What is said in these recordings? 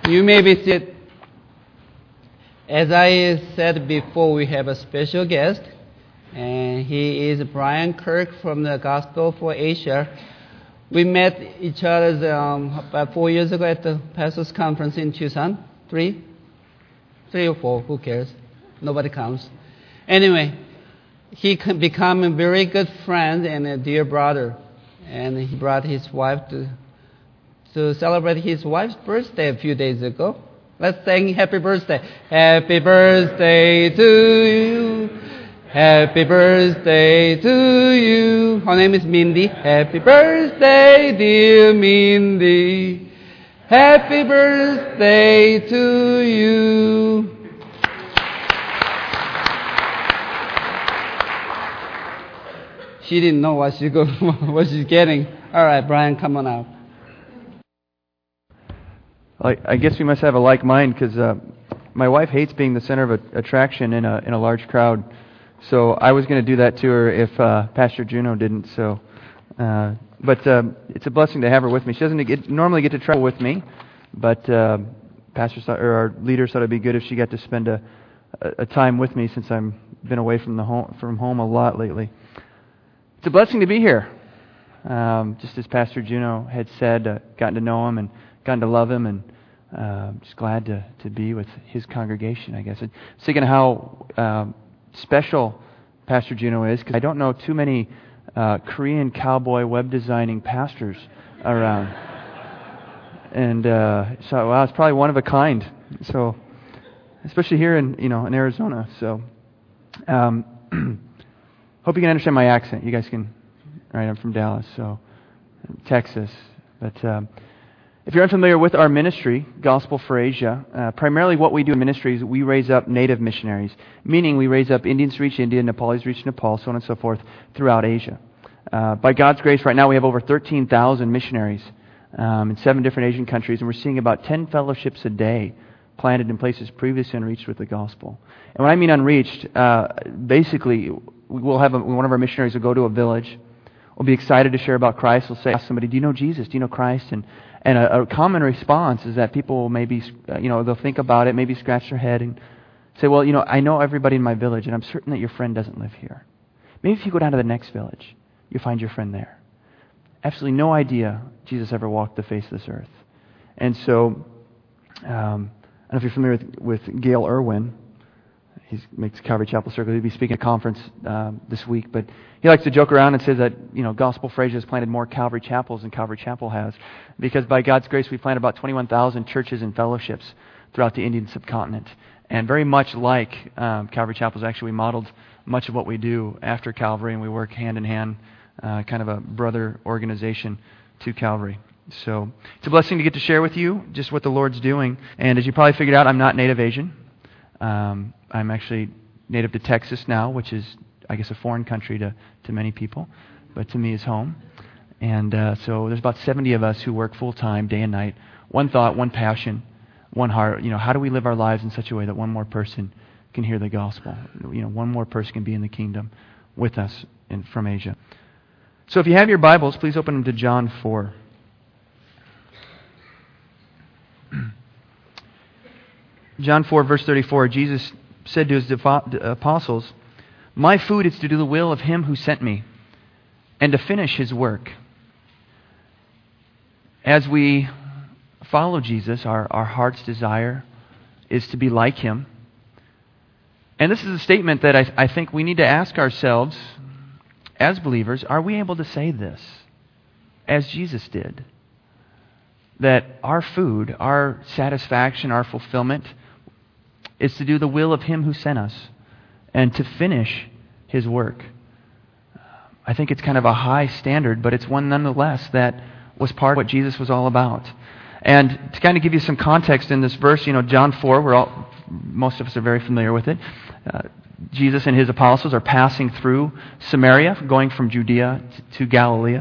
You may be seated. As I said before, we have a special guest, and he is Brian Kirk from the Gospel for Asia. We met each other about 4 years ago at the Pastors Conference in Tucson. 3 or 4, who cares? Nobody counts. Anyway, he became a very good friend and a dear brother, and he brought his wife to celebrate his wife's birthday a few days ago. Let's sing happy birthday. Happy birthday to you. Happy birthday to you. Her name is Mindy. Happy birthday, dear Mindy. Happy birthday to you. She didn't know what she's getting. All right, Brian, come on out. I guess we must have a like mind because my wife hates being the center of attraction in a large crowd. So I was going to do that to her if Pastor Juno didn't. So, but it's a blessing to have her with me. She doesn't normally get to travel with me, but our leader thought it'd be good if she got to spend a time with me since I've been away from home a lot lately. It's a blessing to be here. Just as Pastor Juno had said, gotten to know him and gotten to love him, and just glad to be with his congregation, I guess. I was thinking how special Pastor Juno is, because I don't know too many Korean cowboy web designing pastors around. And so, wow, it's probably one of a kind. So, especially here in Arizona. So, hope you can understand my accent. You guys can, right? I'm from Dallas, so Texas. But if you're unfamiliar with our ministry, Gospel for Asia, primarily what we do in ministry is we raise up native missionaries, meaning we raise up Indians to reach India, Nepalis to reach Nepal, so on and so forth, throughout Asia. By God's grace, right now we have over 13,000 missionaries in 7 different Asian countries, and we're seeing about 10 fellowships a day planted in places previously unreached with the gospel. And when I mean unreached, basically we'll have one of our missionaries will go to a village, will be excited to share about Christ, will say, ask somebody, do you know Jesus? Do you know Christ? And a common response is that people maybe, they'll think about it, maybe scratch their head and say, well, I know everybody in my village, and I'm certain that your friend doesn't live here. Maybe if you go down to the next village, you'll find your friend there. Absolutely no idea Jesus ever walked the face of this earth. And so, I don't know if you're familiar with Gail Irwin. He makes Calvary Chapel Circle. He'll be speaking at a conference this week, but he likes to joke around and says that Gospel for Asia has planted more Calvary Chapels than Calvary Chapel has, because by God's grace we planted about 21,000 churches and fellowships throughout the Indian subcontinent. And very much like Calvary Chapels, actually we modeled much of what we do after Calvary, and we work hand in hand, kind of a brother organization to Calvary. So it's a blessing to get to share with you just what the Lord's doing. And as you probably figured out, I'm not native Asian. I'm actually native to Texas now, which is, I guess, a foreign country to many people, but to me is home. And so there's about 70 of us who work full-time, day and night. One thought, one passion, one heart. How do we live our lives in such a way that one more person can hear the gospel? One more person can be in the kingdom with us from Asia. So if you have your Bibles, please open them to John 4. John 4, verse 34, Jesus said to his apostles, "My food is to do the will of Him who sent me, and to finish His work." As we follow Jesus, our heart's desire is to be like Him. And this is a statement that I think we need to ask ourselves as believers, are we able to say this as Jesus did? That our food, our satisfaction, our fulfillment is to do the will of Him who sent us and to finish His work. I think it's kind of a high standard, but it's one nonetheless that was part of what Jesus was all about. And to kind of give you some context in this verse, John 4, most of us are very familiar with it. Jesus and His apostles are passing through Samaria, going from Judea to Galilee.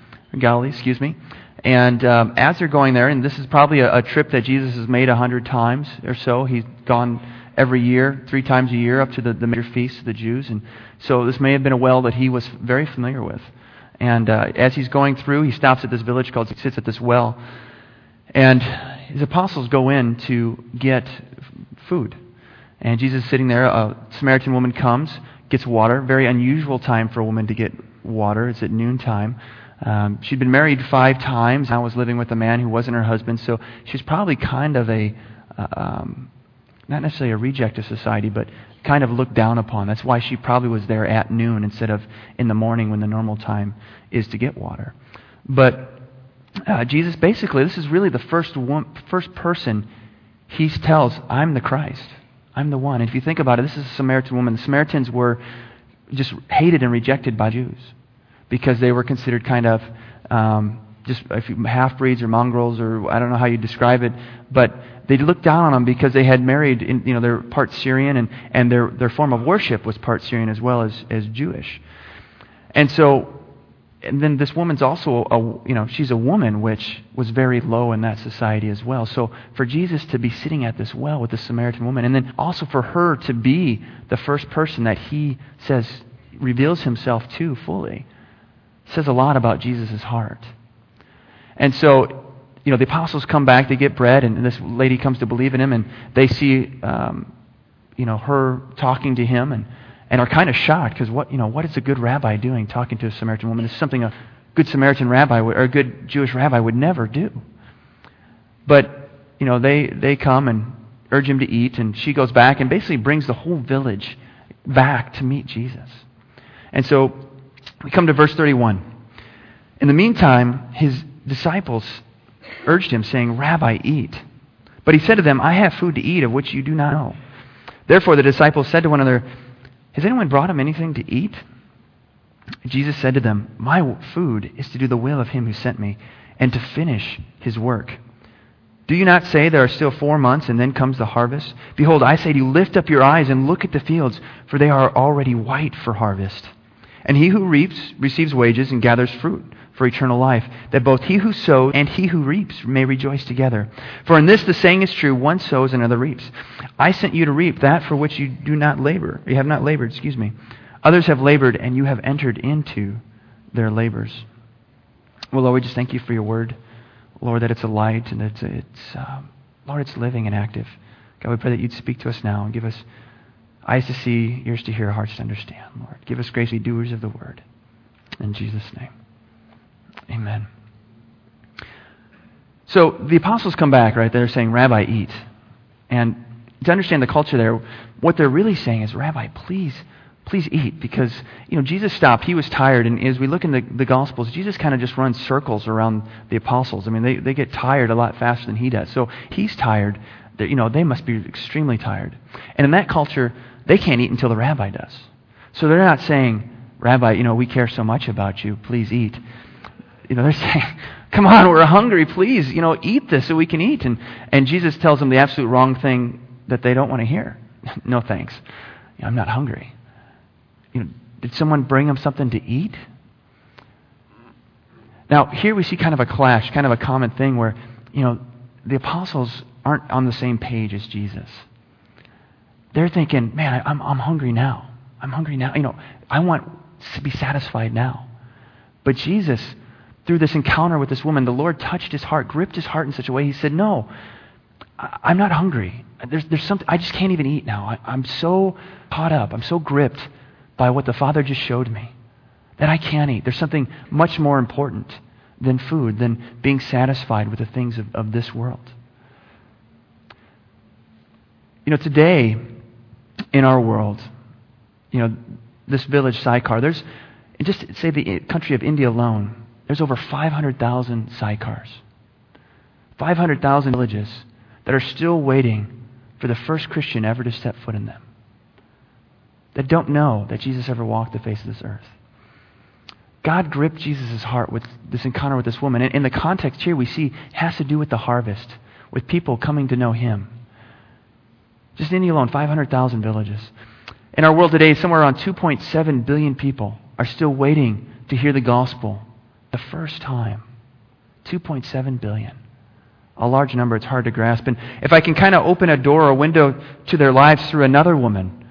And as they're going there, and this is probably a trip that Jesus has made 100 times or so. He's gone every year, 3 times a year, up to the major feasts of the Jews. And so this may have been a well that he was very familiar with. And as he's going through, he stops at this village he sits at this well. And his apostles go in to get food. And Jesus is sitting there. A Samaritan woman comes, gets water. Very unusual time for a woman to get water. It's at noontime. She'd been married 5 times. Now was living with a man who wasn't her husband. So she's probably kind of not necessarily a reject of society, but kind of looked down upon. That's why she probably was there at noon instead of in the morning when the normal time is to get water. But Jesus, basically, this is really the first person he tells, I'm the Christ. I'm the one. And if you think about it, this is a Samaritan woman. The Samaritans were just hated and rejected by Jews because they were considered kind of just half-breeds or mongrels, or I don't know how you describe it, but they looked down on them because they had married, they're part Syrian, and their form of worship was part Syrian as well as Jewish. And then this woman's also, she's a woman, which was very low in that society as well. So for Jesus to be sitting at this well with this Samaritan woman, and then also for her to be the first person that he says reveals himself to fully, says a lot about Jesus' heart. And so, the apostles come back, they get bread, and this lady comes to believe in him, and they see, her talking to him, and are kind of shocked because what is a good rabbi doing talking to a Samaritan woman? This is something a good Samaritan rabbi or a good Jewish rabbi would never do. But they come and urge him to eat, and she goes back and basically brings the whole village back to meet Jesus. And so we come to verse 31. In the meantime, his disciples urged him, saying, Rabbi, eat. But he said to them, I have food to eat of which you do not know. Therefore the disciples said to one another, has anyone brought him anything to eat? Jesus said to them, my food is to do the will of him who sent me, and to finish his work. Do you not say there are still 4 months, and then comes the harvest? Behold, I say to you, lift up your eyes and look at the fields, for they are already white for harvest. And he who reaps receives wages and gathers fruit for eternal life, that both he who sows and he who reaps may rejoice together. For in this the saying is true, one sows and another reaps. I sent you to reap that for which you have not labored. Others have labored, and you have entered into their labors. Well, Lord, we just thank you for your word. Lord, that it's a light, and Lord, it's living and active. God, we pray that you'd speak to us now and give us eyes to see, ears to hear, hearts to understand, Lord. Give us grace to be doers of the word. In Jesus' name. Amen. So the apostles come back, right? They're saying, Rabbi, eat. And to understand the culture there, what they're really saying is, Rabbi, please eat. Because, Jesus stopped. He was tired. And as we look in the Gospels, Jesus kind of just runs circles around the apostles. I mean, they get tired a lot faster than he does. So he's tired. They must be extremely tired. And in that culture, they can't eat until the rabbi does. So they're not saying, Rabbi, we care so much about you. Please eat. They're saying, come on, we're hungry. Please, eat this so we can eat. And Jesus tells them the absolute wrong thing that they don't want to hear. No thanks. I'm not hungry. Did someone bring them something to eat? Now, here we see kind of a clash, kind of a common thing where, the apostles aren't on the same page as Jesus. They're thinking, man, I'm hungry now. I'm hungry now. I want to be satisfied now. But Jesus, through this encounter with this woman, the Lord touched his heart, gripped his heart in such a way. He said, no, I'm not hungry. There's something, I just can't even eat now. I'm so caught up. I'm so gripped by what the Father just showed me that I can't eat. There's something much more important than food, than being satisfied with the things of this world. Today in our world, this village, Sychar, there's, just say the country of India alone, there's over 500,000 Sychars. 500,000 villages that are still waiting for the first Christian ever to step foot in them. That don't know that Jesus ever walked the face of this earth. God gripped Jesus' heart with this encounter with this woman. And in the context here we see it has to do with the harvest, with people coming to know him. Just in India alone, 500,000 villages. In our world today, somewhere around 2.7 billion people are still waiting to hear the gospel the first time. 2.7 billion. A large number, it's hard to grasp. And if I can kind of open a door or a window to their lives through another woman,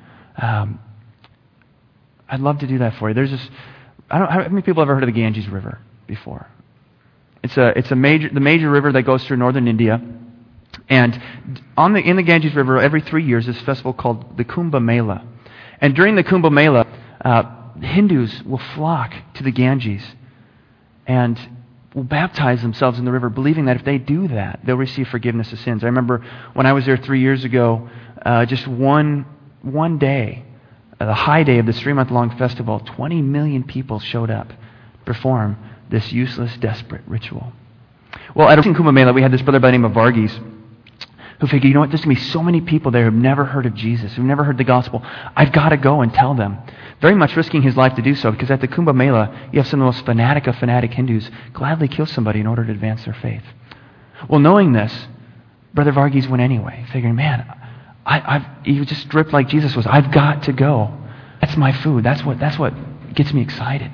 I'd love to do that for you. There's this, how many people have ever heard of the Ganges River before? It's the major river that goes through northern India. And in the Ganges River, every 3 years, there's a festival called the Kumbh Mela. And during the Kumbh Mela, Hindus will flock to the Ganges and will baptize themselves in the river, believing that if they do that, they'll receive forgiveness of sins. I remember when I was there 3 years ago, just one day, the high day of this 3-month-long festival, 20 million people showed up to perform this useless, desperate ritual. Well, at Kumbh Mela, we had this brother by the name of Varghese, who figured, you know what, there's going to be so many people there who've never heard of Jesus, who've never heard the gospel. I've got to go and tell them. Very much risking his life to do so, because at the Kumbh Mela, you have some of the most fanatic of fanatic Hindus gladly kill somebody in order to advance their faith. Well, knowing this, Brother Varghese went anyway, figuring, man, he was just stripped like Jesus was. I've got to go. That's my food. That's what gets me excited.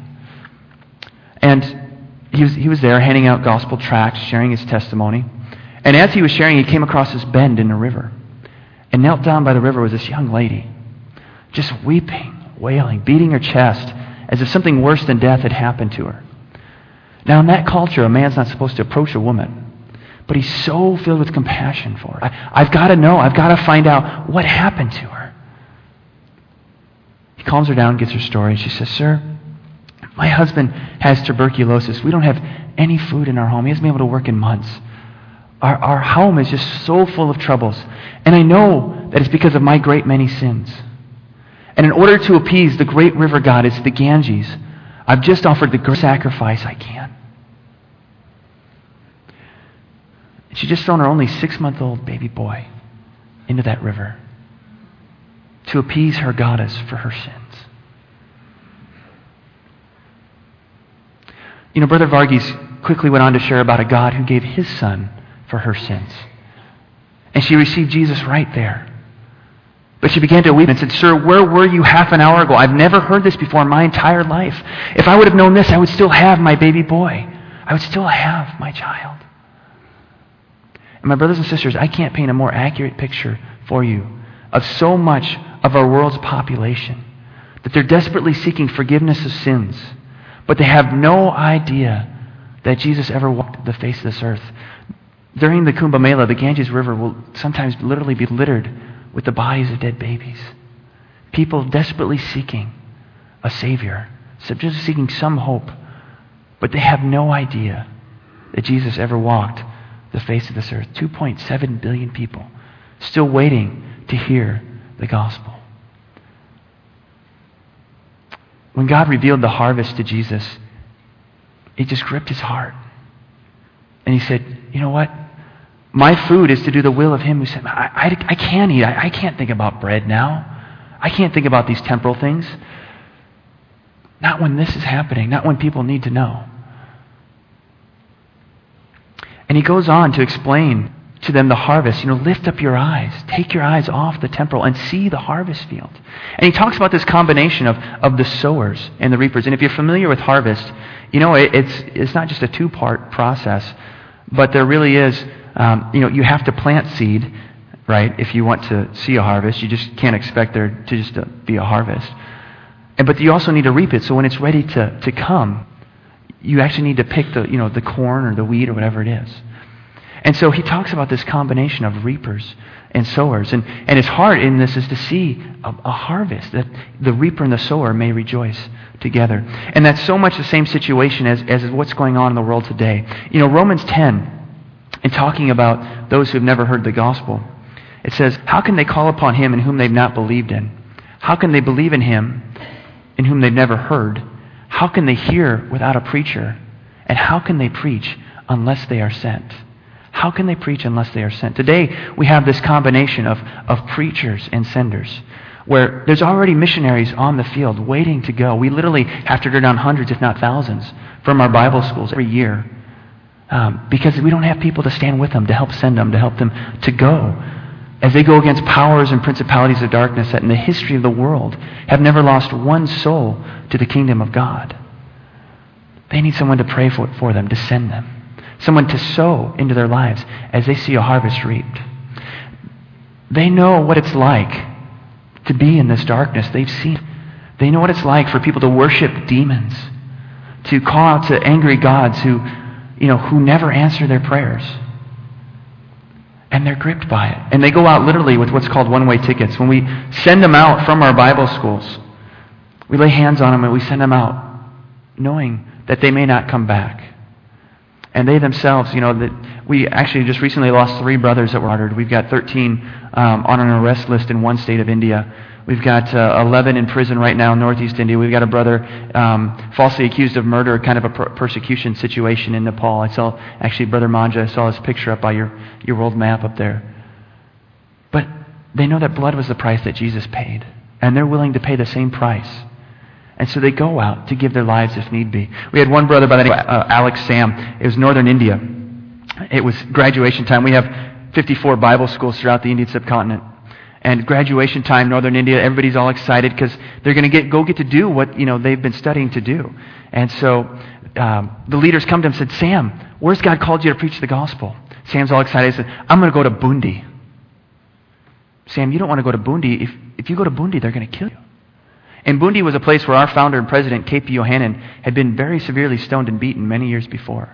And he was there handing out gospel tracts, sharing his testimony. And as he was sharing, he came across this bend in the river. And knelt down by the river was this young lady, just weeping, wailing, beating her chest as if something worse than death had happened to her. Now, in that culture, a man's not supposed to approach a woman, but he's so filled with compassion for her. I've got to know. I've got to find out what happened to her. He calms her down, gets her story. She says, "Sir, my husband has tuberculosis. We don't have any food in our home. He hasn't been able to work in months. Our home is just so full of troubles. And I know that it's because of my great many sins. And in order to appease the great river goddess, the Ganges, I've just offered the greatest sacrifice I can." And she'd just thrown her only 6-month-old baby boy into that river to appease her goddess for her sins. You know, Brother Varghese quickly went on to share about a God who gave his son for her sins. And she received Jesus right there. But she began to weep and said, "Sir, where were you half an hour ago? I've never heard this before in my entire life. If I would have known this, I would still have my baby boy. I would still have my child." And my brothers and sisters, I can't paint a more accurate picture for you of so much of our world's population, that they're desperately seeking forgiveness of sins, but they have no idea that Jesus ever walked the face of this earth. During the Kumbh Mela, the Ganges River will sometimes literally be littered with the bodies of dead babies. People desperately seeking a Savior, just seeking some hope, but they have no idea that Jesus ever walked the face of this earth. 2.7 billion people still waiting to hear the gospel. When God revealed the harvest to Jesus, it just gripped his heart. And he said, "You know what? My food is to do the will of him who sent me." I can't eat. I can't think about bread now. I can't think about these temporal things. Not when this is happening. Not when people need to know. And he goes on to explain to them the harvest. You know, lift up your eyes. Take your eyes off the temporal and see the harvest field. And he talks about this combination of the sowers and the reapers. And if you're familiar with harvest, you know, it's not just a 2-part process, but there really is, you have to plant seed, right? If you want to see a harvest, you just can't expect there to just be a harvest. But you also need to reap it. So when it's ready to come, you actually need to pick the corn or the wheat or whatever it is. And so he talks about this combination of reapers and sowers. And his heart in this is to see a harvest, that the reaper and the sower may rejoice together. And that's so much the same situation as what's going on in the world today. You know, Romans 10, in talking about those who have never heard the gospel, it says, "How can they call upon him in whom they've not believed in? How can they believe in him in whom they've never heard? How can they hear without a preacher? And how can they preach unless they are sent?" How can they preach unless they are sent? Today, we have this combination of preachers and senders, where there's already missionaries on the field waiting to go. We literally have to turn down hundreds, if not thousands, from our Bible schools every year because we don't have people to stand with them, to help send them, to help them to go. As they go against powers and principalities of darkness that in the history of the world have never lost one soul to the kingdom of God. They need someone to pray for them, to send them. Someone to sow into their lives as they see a harvest reaped. They know what it's like to be in this darkness. They've seen it. They know what it's like for people to worship demons, to call out to angry gods who never answer their prayers. And they're gripped by it. And they go out literally with what's called one-way tickets. When we send them out from our Bible schools, we lay hands on them and we send them out knowing that they may not come back. And they themselves, that we actually just recently lost 3 brothers that were martyred. We've got 13 on an arrest list in one state of India. We've got 11 in prison right now in northeast India. We've got a brother falsely accused of murder, kind of a persecution situation in Nepal. I saw, actually, Brother Manja, I saw his picture up by your world map up there. But they know that blood was the price that Jesus paid. And they're willing to pay the same price. And so they go out to give their lives if need be. We had one brother by the name of Alex Sam. It was northern India. It was graduation time. We have 54 Bible schools throughout the Indian subcontinent. And graduation time, northern India, everybody's all excited because they're going to get to do what they've been studying to do. And so the leaders come to him and said, Sam, where's God called you to preach the gospel? Sam's all excited. He said, I'm going to go to Bundi. Sam, you don't want to go to Bundi. If you go to Bundi, they're going to kill you. And Bundi was a place where our founder and president, K.P. Yohannan, had been very severely stoned and beaten many years before.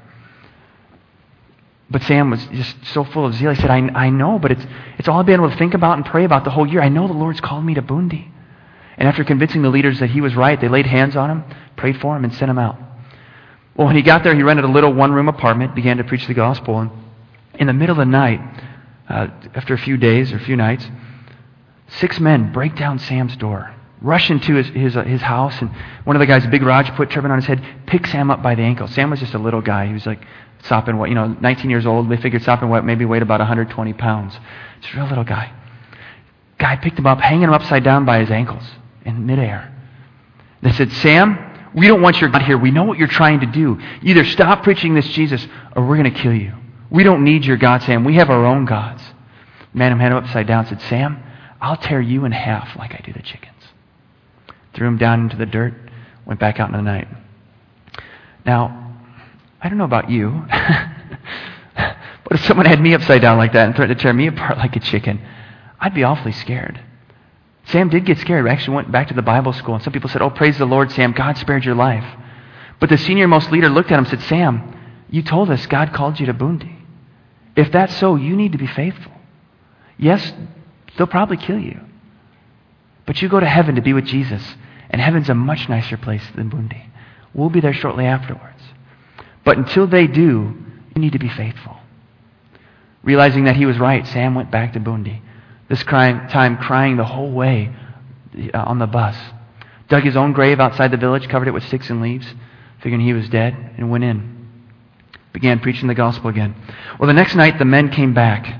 But Sam was just so full of zeal. He said, I know, but it's all I've been able to think about and pray about the whole year. I know the Lord's called me to Bundi. And after convincing the leaders that he was right, they laid hands on him, prayed for him, and sent him out. Well, when he got there, he rented a little one-room apartment, began to preach the gospel. And in the middle of the night, after a few days or a few nights, 6 men break down Sam's door, rush into his house, and one of the guys, Big Raj, put a turban on his head, picked Sam up by the ankle. Sam was just a little guy. He was like sopping wet, 19 years old. They figured sopping wet maybe weighed about 120 pounds. Just a real little guy. Guy picked him up, hanging him upside down by his ankles in midair. They said, Sam, we don't want your God here. We know what you're trying to do. Either stop preaching this Jesus or we're going to kill you. We don't need your God, Sam. We have our own gods. Man him head upside down, said, Sam, I'll tear you in half like I do the chickens. Threw him down into the dirt, went back out in the night. Now, I don't know about you, but if someone had me upside down like that and threatened to tear me apart like a chicken, I'd be awfully scared. Sam did get scared. We actually went back to the Bible school, and some people said, oh, praise the Lord, Sam, God spared your life. But the senior-most leader looked at him and said, Sam, you told us God called you to Bundi. If that's so, you need to be faithful. Yes, they'll probably kill you. But you go to heaven to be with Jesus, and heaven's a much nicer place than Bundi. We'll be there shortly afterwards. But until they do, you need to be faithful. Realizing that he was right, Sam went back to Bundi. This time crying the whole way on the bus. Dug his own grave outside the village, covered it with sticks and leaves, figuring he was dead, and went in. Began preaching the gospel again. Well, the next night, the men came back.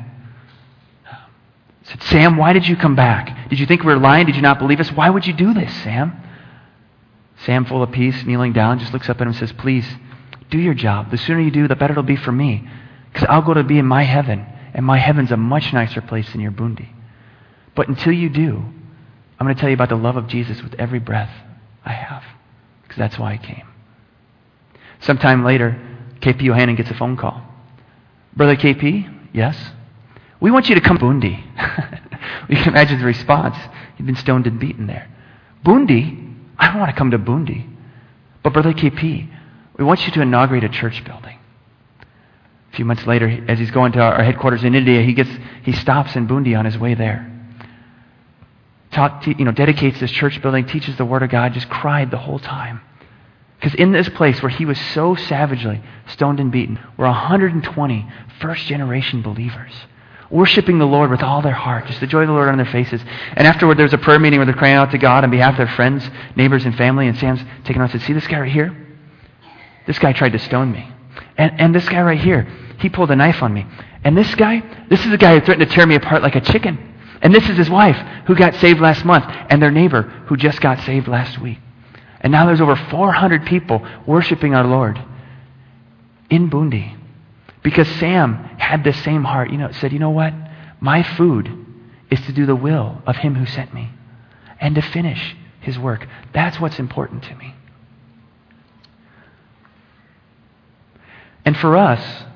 Said, Sam, why did you come back? Did you think we were lying? Did you not believe us? Why would you do this, Sam? Sam, full of peace, kneeling down, just looks up at him and says, please, do your job. The sooner you do, the better it'll be for me. Because I'll go to be in my heaven, and my heaven's a much nicer place than your Bundi. But until you do, I'm going to tell you about the love of Jesus with every breath I have. Because that's why I came. Sometime later, K.P. Yohannan gets a phone call. Brother K.P., yes? We want you to come to Bundi. You can imagine the response. He'd been stoned and beaten there. Bundi? I don't want to come to Bundi. But Brother K.P., we want you to inaugurate a church building. A few months later, as he's going to our headquarters in India, he stops in Bundi on his way there. Dedicates this church building, teaches the Word of God, just cried the whole time. Because in this place where he was so savagely stoned and beaten were 120 first-generation believers worshiping the Lord with all their heart, just the joy of the Lord on their faces. And afterward, there was a prayer meeting where they're crying out to God on behalf of their friends, neighbors, and family. And Sam's taken on and said, see this guy right here? This guy tried to stone me. And this guy right here, he pulled a knife on me. And this is a guy who threatened to tear me apart like a chicken. And this is his wife who got saved last month, and their neighbor who just got saved last week. And now there's over 400 people worshiping our Lord in Bundi. Because Sam had this same heart. Said, you know what? My food is to do the will of him who sent me and to finish his work. That's what's important to me. And for us,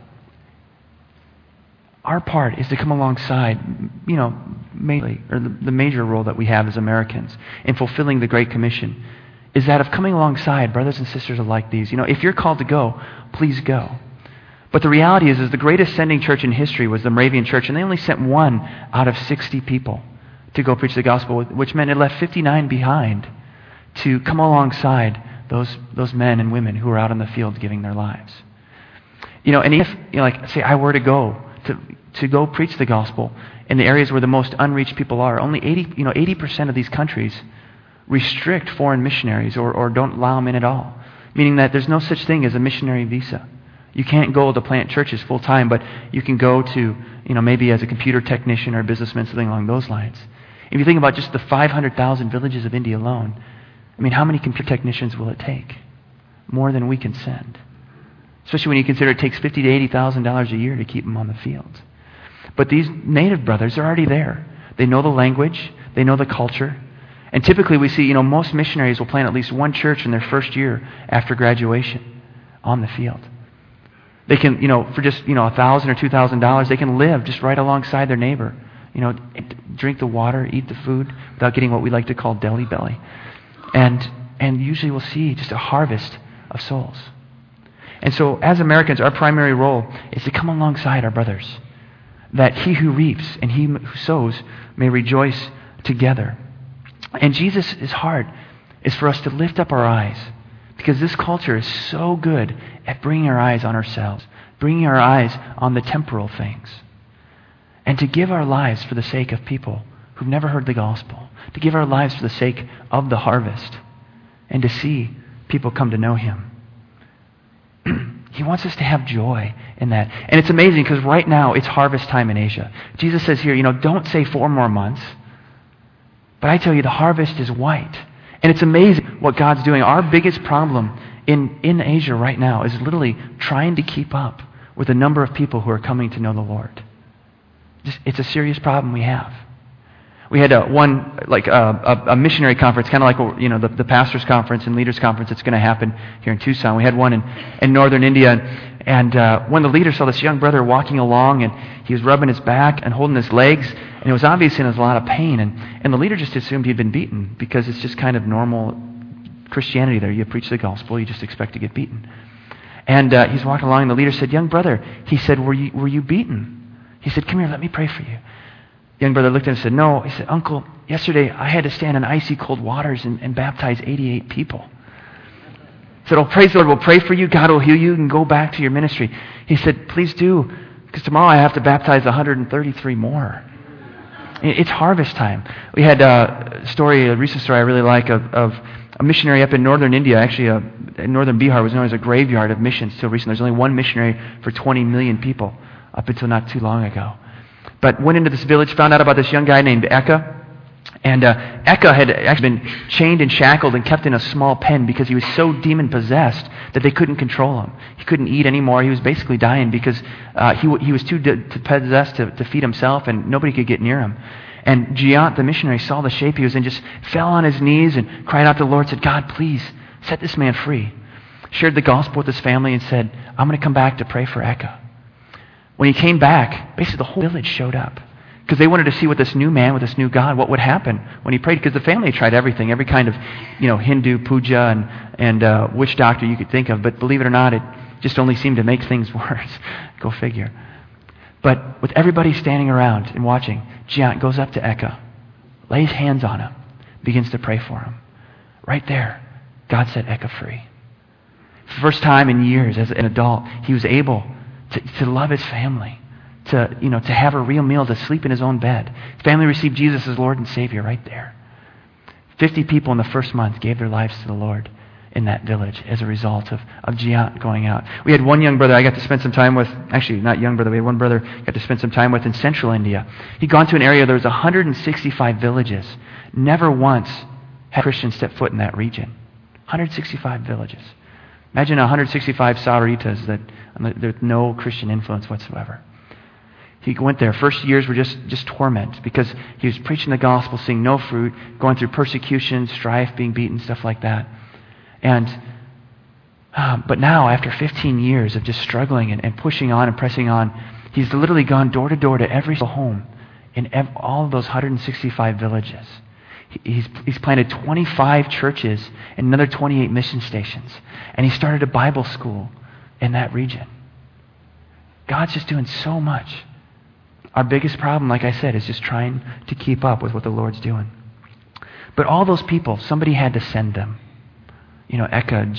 our part is to come alongside, mainly, or the major role that we have as Americans in fulfilling the Great Commission is that of coming alongside brothers and sisters like these. If you're called to go, please go. But the reality is the greatest sending church in history was the Moravian Church, and they only sent 1 out of 60 people to go preach the gospel, which meant it left 59 behind to come alongside those men and women who were out in the field giving their lives. And if, like, say I were to go preach the gospel in the areas where the most unreached people are, only 80% of these countries restrict foreign missionaries or don't allow them in at all, meaning that there's no such thing as a missionary visa. You can't go to plant churches full time, but you can go to, maybe as a computer technician or a businessman, something along those lines. If you think about just the 500,000 villages of India alone, how many computer technicians will it take? More than we can send. Especially when you consider it takes $50,000 to $80,000 a year to keep them on the field. But these native brothers are already there. They know the language. They know the culture. And typically we see, most missionaries will plant at least one church in their first year after graduation on the field. They can, for just, $1,000 or $2,000, they can live just right alongside their neighbor. Drink the water, eat the food without getting what we like to call deli belly. And usually we'll see just a harvest of souls. And so as Americans, our primary role is to come alongside our brothers, that he who reaps and he who sows may rejoice together. And Jesus' heart is for us to lift up our eyes, because this culture is so good at bringing our eyes on ourselves, bringing our eyes on the temporal things, and to give our lives for the sake of people who've never heard the gospel, to give our lives for the sake of the harvest, and to see people come to know him. He wants us to have joy in that. And it's amazing because right now it's harvest time in Asia. Jesus says here, don't say 4 more months. But I tell you, the harvest is white. And it's amazing what God's doing. Our biggest problem in Asia right now is literally trying to keep up with the number of people who are coming to know the Lord. It's a serious problem we have. We had a missionary conference, kind of like the pastors' conference and leaders' conference that's going to happen here in Tucson. We had one in northern India, and one of the leaders saw this young brother walking along, and he was rubbing his back and holding his legs, and it was obvious he was in a lot of pain. And the leader just assumed he'd been beaten because it's just kind of normal Christianity there. You preach the gospel, you just expect to get beaten. And he's walking along, and the leader said, "Young brother," he said, "were you beaten?" He said, "Come here, let me pray for you." Young brother looked at him and said, "No." He said, "Uncle, yesterday I had to stand in icy cold waters and baptize 88 people." He said, "Oh, praise the Lord, we'll pray for you. God will heal you and go back to your ministry." He said, "Please do, because tomorrow I have to baptize 133 more." It's harvest time. We had a recent story I really like of a missionary up in northern India. Actually, in northern Bihar was known as a graveyard of missions till recently. There's only one missionary for 20 million people up until not too long ago. But went into this village, found out about this young guy named Eka. And Eka had actually been chained and shackled and kept in a small pen because he was so demon-possessed that they couldn't control him. He couldn't eat anymore. He was basically dying because he was too possessed to feed himself, and nobody could get near him. And Giant, the missionary, saw the shape he was in, just fell on his knees and cried out to the Lord, said, "God, please, set this man free." Shared the gospel with his family and said, "I'm going to come back to pray for Eka." When he came back, basically the whole village showed up because they wanted to see what this new man with this new God, what would happen when he prayed. Because the family tried everything, every kind of, Hindu puja and witch doctor you could think of. But believe it or not, it just only seemed to make things worse. Go figure. But with everybody standing around and watching, Giant goes up to Eka, lays hands on him, begins to pray for him. Right there, God set Eka free. For the first time in years as an adult, he was able to love his family, to have a real meal, to sleep in his own bed. His family received Jesus as Lord and Savior right there. 50 people in the first month gave their lives to the Lord in that village as a result of Giant going out. We had one young brother I got to spend some time with, actually not young brother, we had one brother I got to spend some time with in central India. He'd gone to an area, there was 165 villages. Never once had a Christian step foot in that region. 165 villages. Imagine 165 Saritas that there's no Christian influence whatsoever. He went there. First years were just torment because he was preaching the gospel, seeing no fruit, going through persecution, strife, being beaten, stuff like that. And but now, after 15 years of just struggling and pushing on and pressing on, he's literally gone door to door to every single home in all of those 165 villages. He's planted 25 churches and another 28 mission stations. And he started a Bible school in that region. God's just doing so much. Our biggest problem, like I said, is just trying to keep up with what the Lord's doing. But all those people, somebody had to send them. Eka,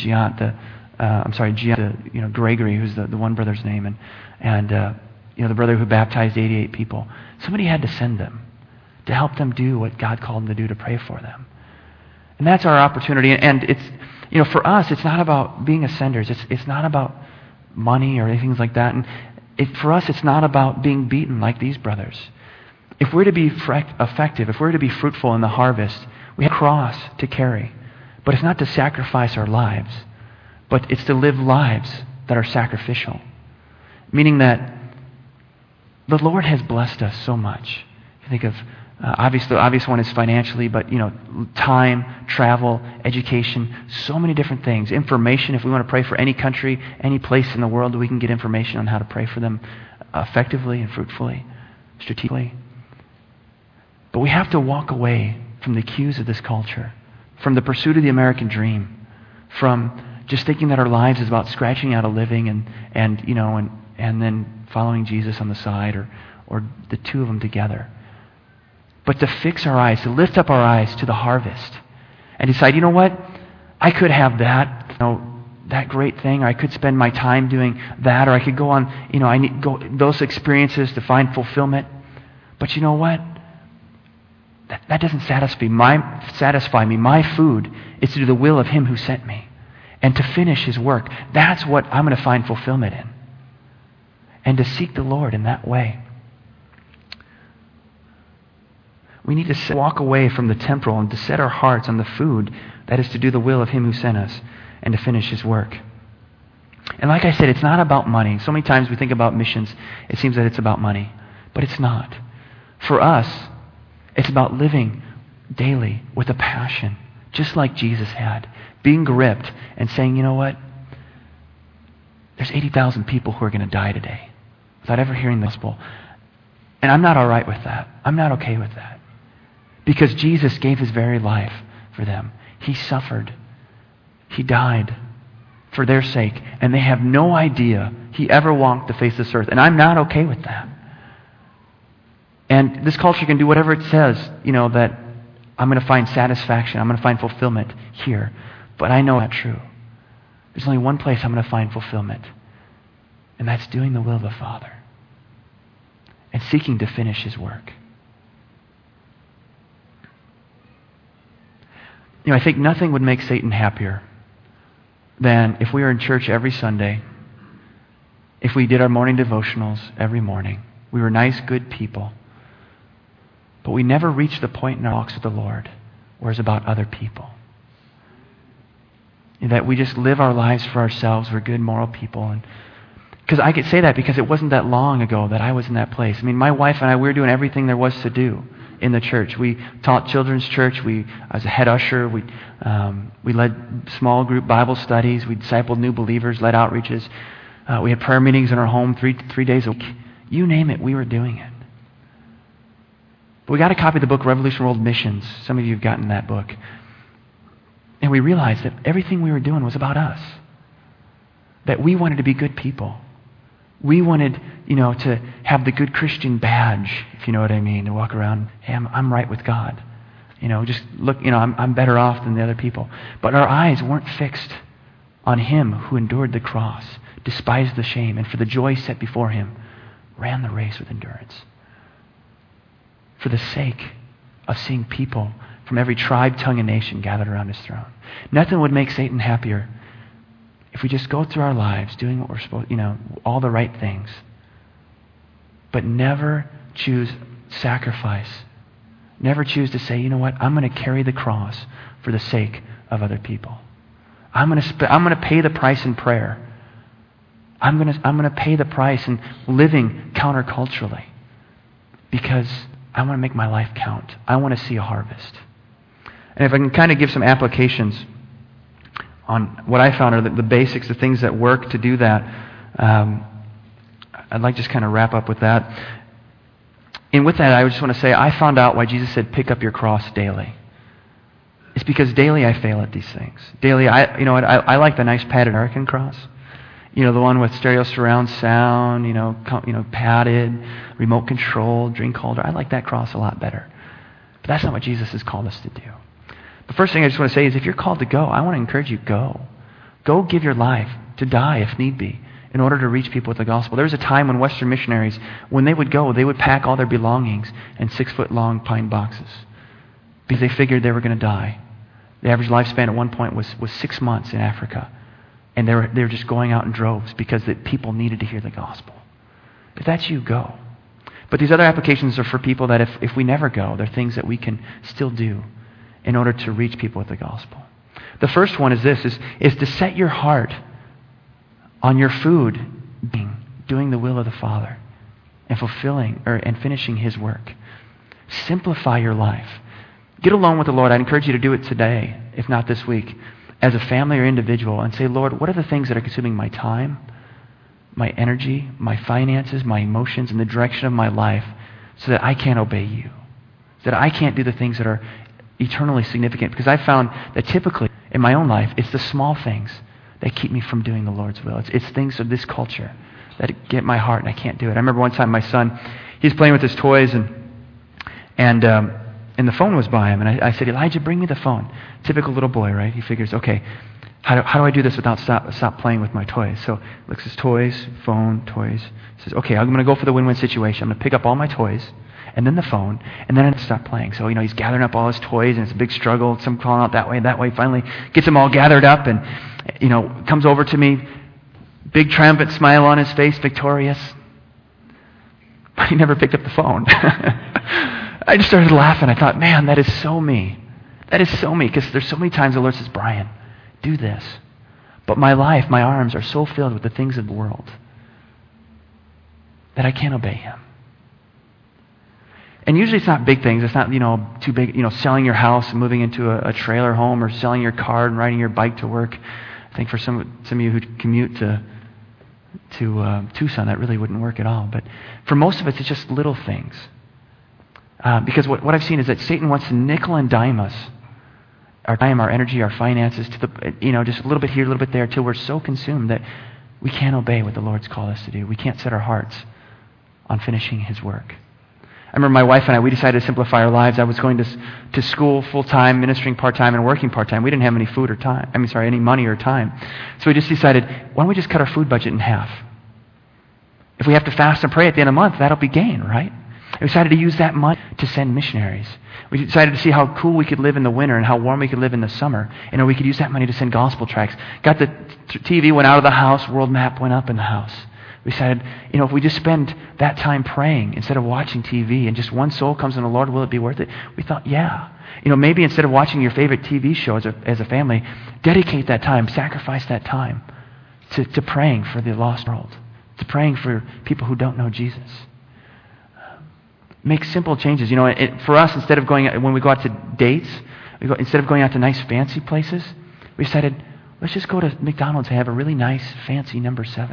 Gregory, who's the one brother's name, and the brother who baptized 88 people. Somebody had to send them to help them do what God called them to do, to pray for them. And that's our opportunity. And it's, for us, it's not about being ascenders. It's not about money or anything like that. And for us, it's not about being beaten like these brothers. If we're to be effective, if we're to be fruitful in the harvest, we have a cross to carry. But it's not to sacrifice our lives, but it's to live lives that are sacrificial. Meaning that the Lord has blessed us so much. You think of, the obvious one is financially, but time, travel, education, so many different things. Information, if we want to pray for any country, any place in the world, we can get information on how to pray for them effectively and fruitfully, strategically. But we have to walk away from the cues of this culture, from the pursuit of the American dream, from just thinking that our lives is about scratching out a living and then following Jesus on the side or the two of them together. But to fix our eyes, to lift up our eyes to the harvest and decide, you know what? I could have that, that great thing, or I could spend my time doing that, or I could go on, I need those experiences to find fulfillment. But you know what? That doesn't satisfy me. My food is to do the will of Him who sent me and to finish His work. That's what I'm going to find fulfillment in. And to seek the Lord in that way. We need to walk away from the temporal and to set our hearts on the food that is to do the will of Him who sent us and to finish His work. And like I said, it's not about money. So many times we think about missions, it seems that it's about money. But it's not. For us, it's about living daily with a passion, just like Jesus had. Being gripped and saying, you know what? There's 80,000 people who are going to die today without ever hearing the gospel. And I'm not all right with that. I'm not okay with that. Because Jesus gave His very life for them. He suffered. He died for their sake. And they have no idea He ever walked the face of this earth. And I'm not okay with that. And this culture can do whatever it says, that I'm going to find satisfaction, I'm going to find fulfillment here. But I know that's not true. There's only one place I'm going to find fulfillment. And that's doing the will of the Father. And seeking to finish His work. I think nothing would make Satan happier than if we were in church every Sunday, if we did our morning devotionals every morning. We were nice, good people. But we never reached the point in our walks with the Lord where it's about other people. That we just live our lives for ourselves. We're good, moral people. Because I could say that because it wasn't that long ago that I was in that place. My wife and I, we were doing everything there was to do in the church. We taught children's church. I was a head usher. We led small group Bible studies. We discipled new believers, led outreaches. We had prayer meetings in our home 3 days a week. You name it, we were doing it. But we got a copy of the book Revolution World Missions. Some of you have gotten that book. And we realized that everything we were doing was about us. That we wanted to be good people. We wanted, to have the good Christian badge, if you know what I mean, to walk around, hey, I'm right with God. Just look, I'm better off than the other people. But our eyes weren't fixed on Him who endured the cross, despised the shame, and for the joy set before Him, ran the race with endurance. For the sake of seeing people from every tribe, tongue, and nation gathered around His throne. Nothing would make Satan happier if we just go through our lives doing what we're supposed, all the right things, but never choose sacrifice. Never choose to say, you know what, I'm going to carry the cross for the sake of other people. I'm going to pay the price in prayer. I'm going to pay the price in living counterculturally because I want to make my life count. I want to see a harvest. And if I can kind of give some applications on what I found are the basics, the things that work to do that, I'd like to just kind of wrap up with that. And with that, I just want to say I found out why Jesus said, pick up your cross daily. It's because daily I fail at these things. Daily, I like the nice padded American cross. The one with stereo surround sound, padded, remote control, drink holder. I like that cross a lot better. But that's not what Jesus has called us to do. The first thing I just want to say is if you're called to go, I want to encourage you, go. Go give your life to die if need be in order to reach people with the gospel. There was a time when Western missionaries, when they would go, they would pack all their belongings in 6-foot-long pine boxes because they figured they were going to die. The average lifespan at one point was 6 months in Africa. And they were just going out in droves because the people needed to hear the gospel. If that's you, go. But these other applications are for people that if we never go, they're things that we can still do in order to reach people with the gospel. The first one is this, is to set your heart on your food, doing the will of the Father and fulfilling and finishing His work. Simplify your life. Get alone with the Lord. I'd encourage you to do it today, if not this week, as a family or individual, and say, Lord, what are the things that are consuming my time, my energy, my finances, my emotions, and the direction of my life so that I can't obey you, so that I can't do the things that are eternally significant? Because I've found that typically in my own life, it's the small things that keep me from doing the Lord's will. It's things of this culture that get my heart and I can't do it. I remember one time my son, he's playing with his toys and the phone was by him. And I said, Elijah, bring me the phone. Typical little boy, right? He figures, okay, how do I do this without stop playing with my toys? So looks at his toys, phone, toys. Says, okay, I'm going to go for the win-win situation. I'm going to pick up all my toys and then the phone, and then I stop playing. So, he's gathering up all his toys, and it's a big struggle. Some calling out that way. Finally gets them all gathered up and, comes over to me, big triumphant smile on his face, victorious. But he never picked up the phone. I just started laughing. I thought, man, that is so me. That is so me, because there's so many times the Lord says, Brian, do this. But my life, my arms are so filled with the things of the world that I can't obey Him. And usually it's not big things. It's not, too big, selling your house and moving into a trailer home, or selling your car and riding your bike to work. I think for some of you who commute to Tucson, that really wouldn't work at all. But for most of us, it's just little things. Because what I've seen is that Satan wants to nickel and dime us, our time, our energy, our finances, to the just a little bit here, a little bit there, till we're so consumed that we can't obey what the Lord's called us to do. We can't set our hearts on finishing His work. I remember my wife and I, we decided to simplify our lives. I was going to school full-time, ministering part-time, and working part-time. We didn't have any food or time. Any money or time. So we just decided, why don't we just cut our food budget in half? If we have to fast and pray at the end of the month, that'll be gain, right? We decided to use that money to send missionaries. We decided to see how cool we could live in the winter and how warm we could live in the summer. And we could use that money to send gospel tracts. Got the TV, went out of the house, world map went up in the house. We decided, if we just spend that time praying instead of watching TV and just one soul comes in the Lord, will it be worth it? We thought, yeah. Maybe instead of watching your favorite TV show as a family, dedicate that time, sacrifice that time to praying for the lost world, to praying for people who don't know Jesus. Make simple changes. For us, instead of when we go out to dates, instead of going out to nice fancy places, we decided, let's just go to McDonald's and have a really nice fancy number 7.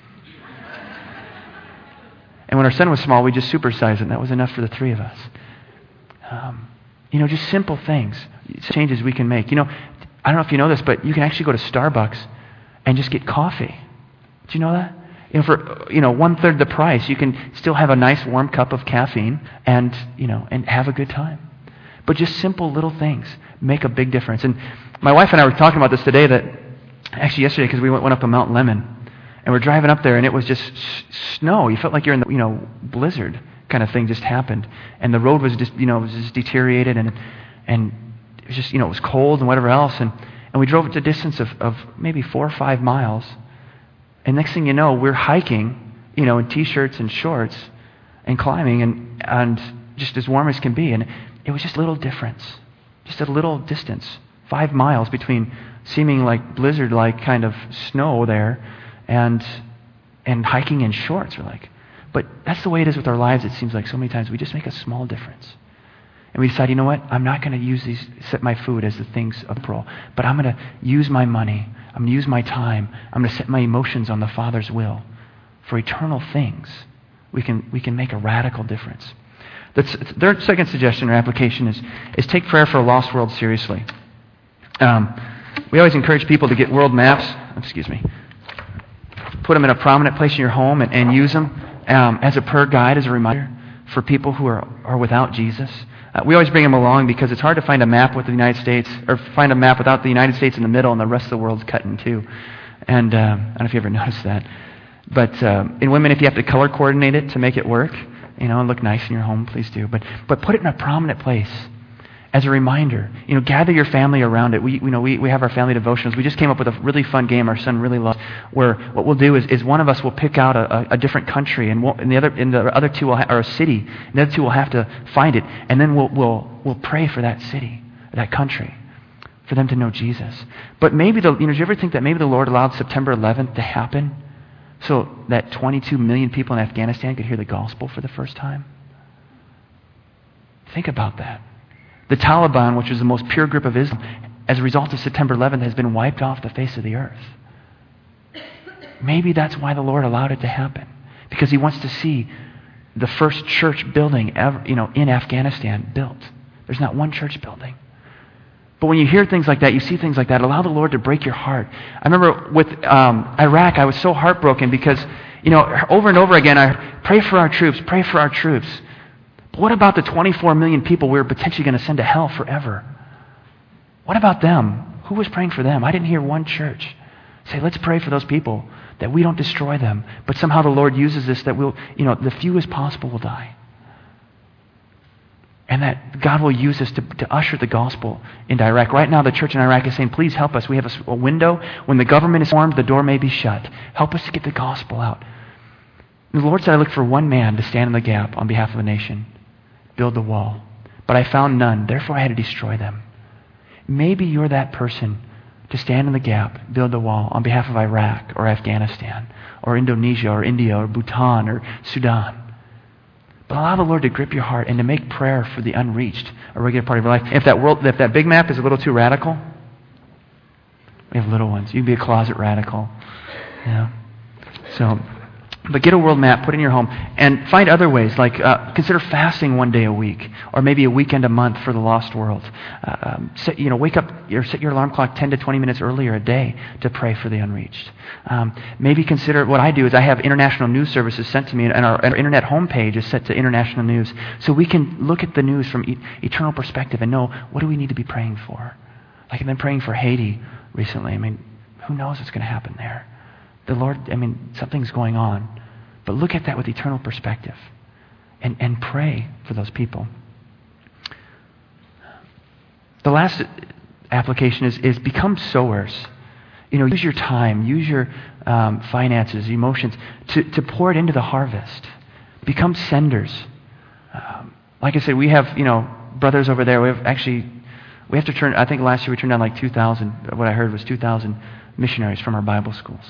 And when our son was small, we just supersized it, and that was enough for the 3 of us. Just simple things, changes we can make. I don't know if you know this, but you can actually go to Starbucks and just get coffee. Do you know that? For 1/3 the price, you can still have a nice warm cup of caffeine and have a good time. But just simple little things make a big difference. And my wife and I were talking about this today, yesterday, because we went up to Mount Lemmon. And we're driving up there, and it was just snow. You felt like you're in the, blizzard kind of thing just happened. And the road was just, deteriorated, and it was just, it was cold and whatever else. And we drove at a distance of maybe 4 or 5 miles. And next thing you know, we're hiking, in T-shirts and shorts and climbing and just as warm as can be. And it was just a little difference, just a little distance, 5 miles between seeming like blizzard-like kind of snow there and hiking in shorts. But that's the way it is with our lives. It seems like so many times we just make a small difference. And we decide, you know what? I'm not going to set my food as the things of the world, but I'm going to use my money. I'm going to use my time. I'm going to set my emotions on the Father's will for eternal things. We can make a radical difference. The second suggestion or application is take prayer for a lost world seriously. We always encourage people to get world maps. Excuse me. put them in a prominent place in your home and use them as a prayer guide, as a reminder for people who are without Jesus. We always bring them along because it's hard to find a map with the United States, or find a map without the United States in the middle and the rest of the world's cut in two. And I don't know if you ever noticed that. But in women, if you have to color coordinate it to make it work, and look nice in your home, please do. But put it in a prominent place as a reminder. Gather your family around it. We have our family devotionals. We just came up with a really fun game our son really loves, where what we'll do is one of us will pick out a different country, and the other two will or a city, and the other two will have to find it, and then we'll pray for that city, that country, for them to know Jesus. But maybe do you ever think that maybe the Lord allowed September 11th to happen so that 22 million people in Afghanistan could hear the gospel for the first time? Think about that. The Taliban, which was the most pure group of Islam, as a result of September 11th, has been wiped off the face of the earth. Maybe that's why the Lord allowed it to happen, because He wants to see the first church building ever, in Afghanistan built. There's not one church building. But when you hear things like that, you see things like that, allow the Lord to break your heart. I remember with Iraq, I was so heartbroken because, over and over again, I pray for our troops, pray for our troops. But what about the 24 million people we were potentially going to send to hell forever? What about them? Who was praying for them? I didn't hear one church say, let's pray for those people, that we don't destroy them. But somehow the Lord uses this, that the fewest possible will die. And that God will use us to usher the gospel into Iraq. Right now, the church in Iraq is saying, please help us. We have a window. When the government is formed, the door may be shut. Help us to get the gospel out. And the Lord said, I looked for one man to stand in the gap on behalf of a nation, build the wall. But I found none. Therefore, I had to destroy them. Maybe you're that person to stand in the gap, build the wall on behalf of Iraq or Afghanistan or Indonesia or India or Bhutan or Sudan. But allow the Lord to grip your heart and to make prayer for the unreached a regular part of your life. If that big map is a little too radical, we have little ones. You can be a closet radical. But get a world map, put it in your home, and find other ways, like consider fasting one day a week, or maybe a weekend a month for the lost world. Wake up or set your alarm clock 10 to 20 minutes earlier a day to pray for the unreached. Maybe consider, what I do is I have international news services sent to me, and our internet homepage is set to international news, so we can look at the news from eternal perspective and know, what do we need to be praying for? Like I've been praying for Haiti recently. Who knows what's going to happen there? The Lord, something's going on. But look at that with eternal perspective and pray for those people. The last application is become sowers. Use your time, use your finances, emotions to pour it into the harvest. Become senders. Like I said, we have, brothers over there. We have to turn, I think last year we turned down like 2,000, what I heard was 2,000 missionaries from our Bible schools.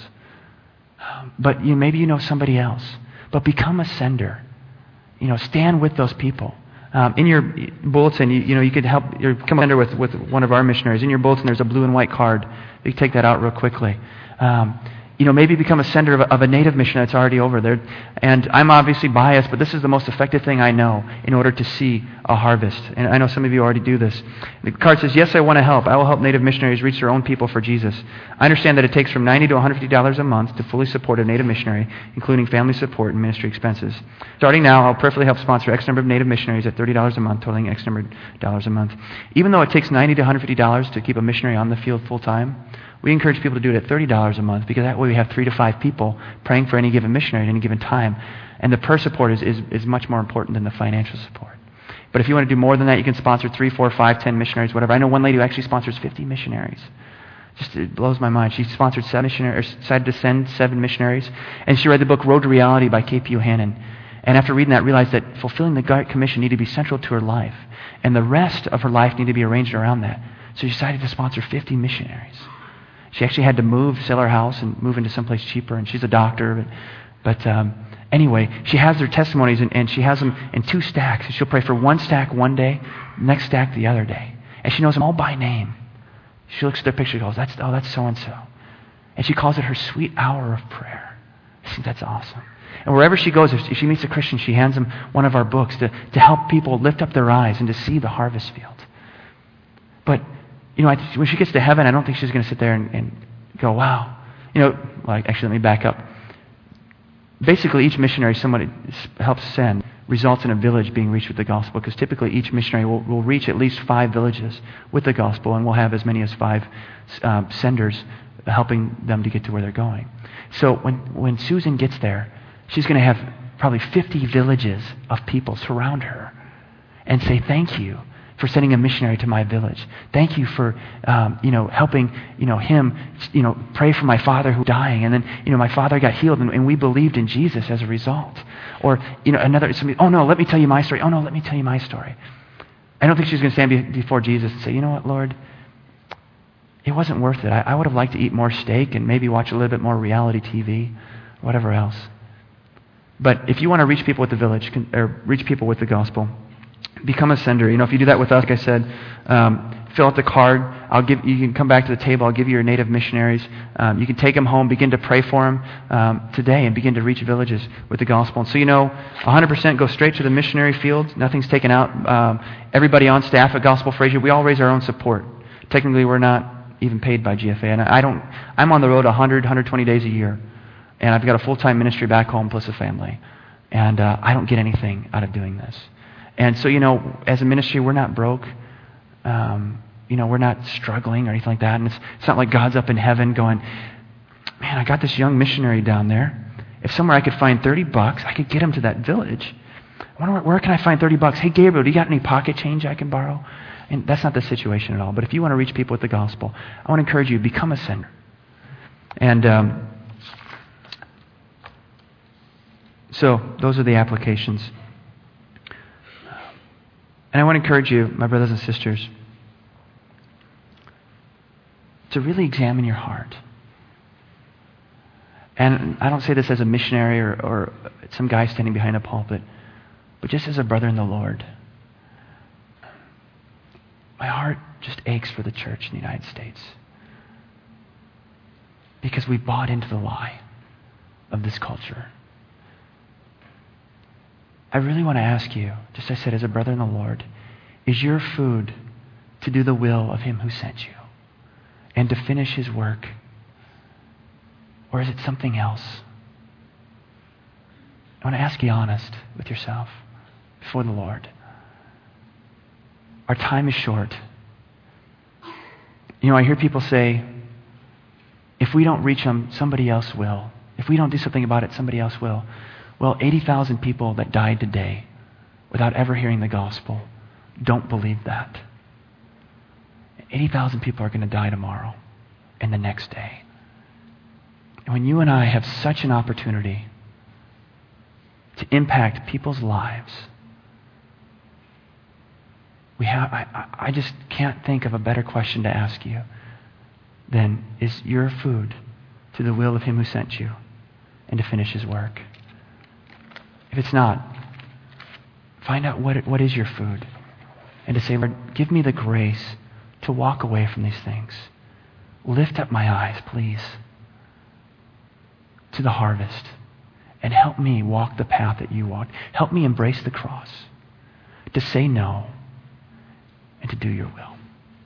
But maybe you know somebody else. But become a sender. Stand with those people. In your bulletin, you could become a sender with one of our missionaries. In your bulletin, there's a blue and white card. You can take that out real quickly. Maybe become a sender of a native mission that's already over there. And I'm obviously biased, but this is the most effective thing I know in order to see a harvest. And I know some of you already do this. The card says, yes, I want to help. I will help native missionaries reach their own people for Jesus. I understand that it takes from $90 to $150 a month to fully support a native missionary, including family support and ministry expenses. Starting now, I'll prayerfully help sponsor X number of native missionaries at $30 a month, totaling X number of dollars a month. Even though it takes $90 to $150 to keep a missionary on the field full time, we encourage people to do it at $30 a month, because that way we have 3 to 5 people praying for any given missionary at any given time. And the prayer support is much more important than the financial support. But if you want to do more than that, you can sponsor 3, 4, 5, 10 missionaries, whatever. I know one lady who actually sponsors 50 missionaries. It blows my mind. She sponsored 7 missionaries, decided to send 7 missionaries, and she read the book Road to Reality by K.P. Yohannan. And after reading that, realized that fulfilling the Great Commission needed to be central to her life, and the rest of her life needed to be arranged around that. So she decided to sponsor 50 missionaries. She actually had to sell her house and move into someplace cheaper, and she's a doctor. But anyway, she has their testimonies, and she has them in 2 stacks. She'll pray for one stack one day, next stack the other day. And she knows them all by name. She looks at their picture and goes, that's so-and-so. And she calls it her sweet hour of prayer. I think that's awesome. And wherever she goes, if she meets a Christian, she hands them one of our books to help people lift up their eyes and to see the harvest field. But when she gets to heaven, I don't think she's going to sit there and go, wow. Actually, let me back up. basically each missionary somebody helps send results in a village being reached with the gospel, because typically each missionary will reach at least 5 villages with the gospel, and we'll have as many as 5 senders helping them to get to where they're going. So when Susan gets there, she's going to have probably 50 villages of people surround her and say, thank you for sending a missionary to my village. Thank you for, helping, him, pray for my father who's dying. And then, my father got healed and we believed in Jesus as a result. Or, somebody, oh no, let me tell you my story. Oh no, let me tell you my story. I don't think she's going to stand before Jesus and say, you know what, Lord, it wasn't worth it. I would have liked to eat more steak and maybe watch a little bit more reality TV, whatever else. But if you want to reach people with the village, or reach people with the gospel, become a sender. If you do that with us, like I said, fill out the card. You can come back to the table. I'll give you your native missionaries. You can take them home, begin to pray for them today, and begin to reach villages with the gospel. And so 100% go straight to the missionary field. Nothing's taken out. Everybody on staff at Gospel for Asia, we all raise our own support. Technically, we're not even paid by GFA. And I'm on the road 100, 120 days a year. And I've got a full-time ministry back home plus a family. And I don't get anything out of doing this. And so, as a ministry, we're not broke. We're not struggling or anything like that. And it's not like God's up in heaven going, man, I got this young missionary down there. If somewhere I could find $30, I could get him to that village. I wonder where can I find $30? Hey, Gabriel, do you got any pocket change I can borrow? And that's not the situation at all. But if you want to reach people with the gospel, I want to encourage you, become a sender. And so those are the applications. And I want to encourage you, my brothers and sisters, to really examine your heart. And I don't say this as a missionary or some guy standing behind a pulpit, but just as a brother in the Lord. My heart just aches for the church in the United States because we bought into the lie of this culture. I really want to ask you, just as I said, as a brother in the Lord, is your food to do the will of Him who sent you and to finish His work? Or is it something else? I want to ask you honest with yourself before the Lord. Our time is short. I hear people say, if we don't reach them, somebody else will. If we don't do something about it, somebody else will. Well, 80,000 people that died today without ever hearing the gospel don't believe that. 80,000 people are going to die tomorrow and the next day. And when you and I have such an opportunity to impact people's lives, I just can't think of a better question to ask you than, is your food to the will of Him who sent you and to finish His work? If it's not, find out what is your food and to say, Lord, give me the grace to walk away from these things. Lift up my eyes, please, to the harvest and help me walk the path that you walked. Help me embrace the cross, to say no and to do your will.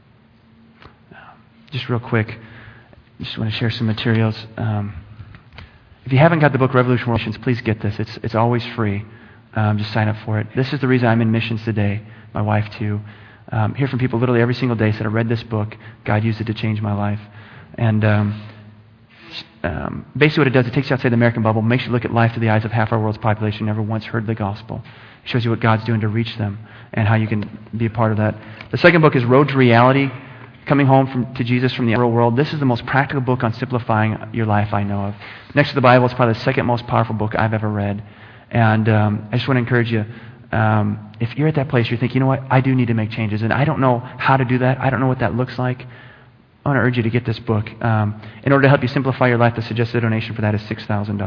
Just real quick, I just want to share some materials. If you haven't got the book Revolution World Missions, please get this. It's always free. Just sign up for it. This is the reason I'm in missions today. My wife too. Hear from people literally every single day said, I read this book. God used it to change my life. And basically what it does, it takes you outside the American bubble, makes you look at life through the eyes of half our world's population who never once heard the gospel. It shows you what God's doing to reach them and how you can be a part of that. The second book is Road to Reality, Coming Home to Jesus from the Real World. This is the most practical book on simplifying your life I know of. Next to the Bible, it's probably the second most powerful book I've ever read. And I just want to encourage you, if you're at that place, you think, you know what, I do need to make changes, and I don't know how to do that. I don't know what that looks like. I want to urge you to get this book. In order to help you simplify your life, the suggested donation for that is $6,000.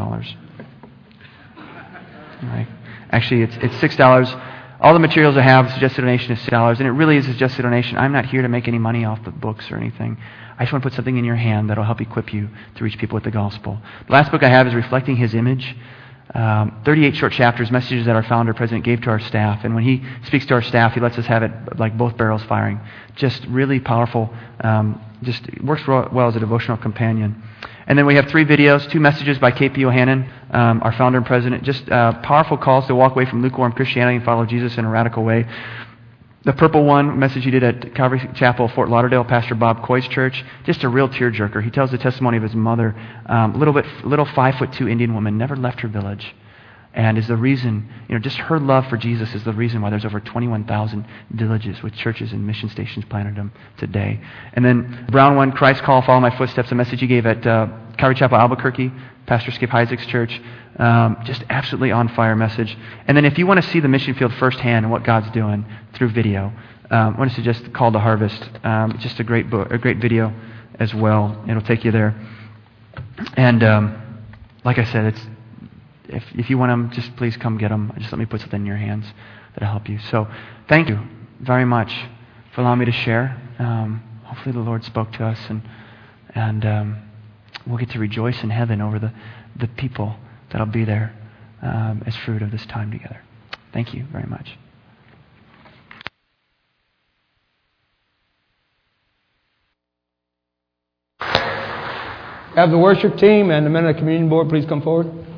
All right. Actually, it's $6. All the materials I have, the suggested donation is $6, and it really is a suggested donation. I'm not here to make any money off the books or anything. I just want to put something in your hand that will help equip you to reach people with the gospel. The last book I have is Reflecting His Image. 38 short chapters, messages that our founder, President, gave to our staff. And when he speaks to our staff, he lets us have it like both barrels firing. Just really powerful. Just works well as a devotional companion. And then we have 3 videos, 2 messages by K.P. Ohanan, our founder and president. Just powerful calls to walk away from lukewarm Christianity and follow Jesus in a radical way. The purple one, message he did at Calvary Chapel, Fort Lauderdale, Pastor Bob Coy's church, just a real tearjerker. He tells the testimony of his mother, little 5'2" Indian woman, never left her village, and is the reason, just her love for Jesus is the reason why there's over 21,000 villages with churches and mission stations planted them today. And then brown one, Christ Call, Follow My Footsteps, a message he gave at Calvary Chapel, Albuquerque, Pastor Skip Isaac's church. Just absolutely on fire message. And then if you want to see the mission field firsthand and what God's doing through video, I want to suggest Call to Harvest. Just a great book, a great video as well. It'll take you there. And like I said, if you want them, just please come get them. Just let me put something in your hands that'll help you. So thank you very much for allowing me to share. Hopefully the Lord spoke to us, and we'll get to rejoice in heaven over the people that'll be there as fruit of this time together. Thank you very much. Have the worship team and the men of the communion board please come forward.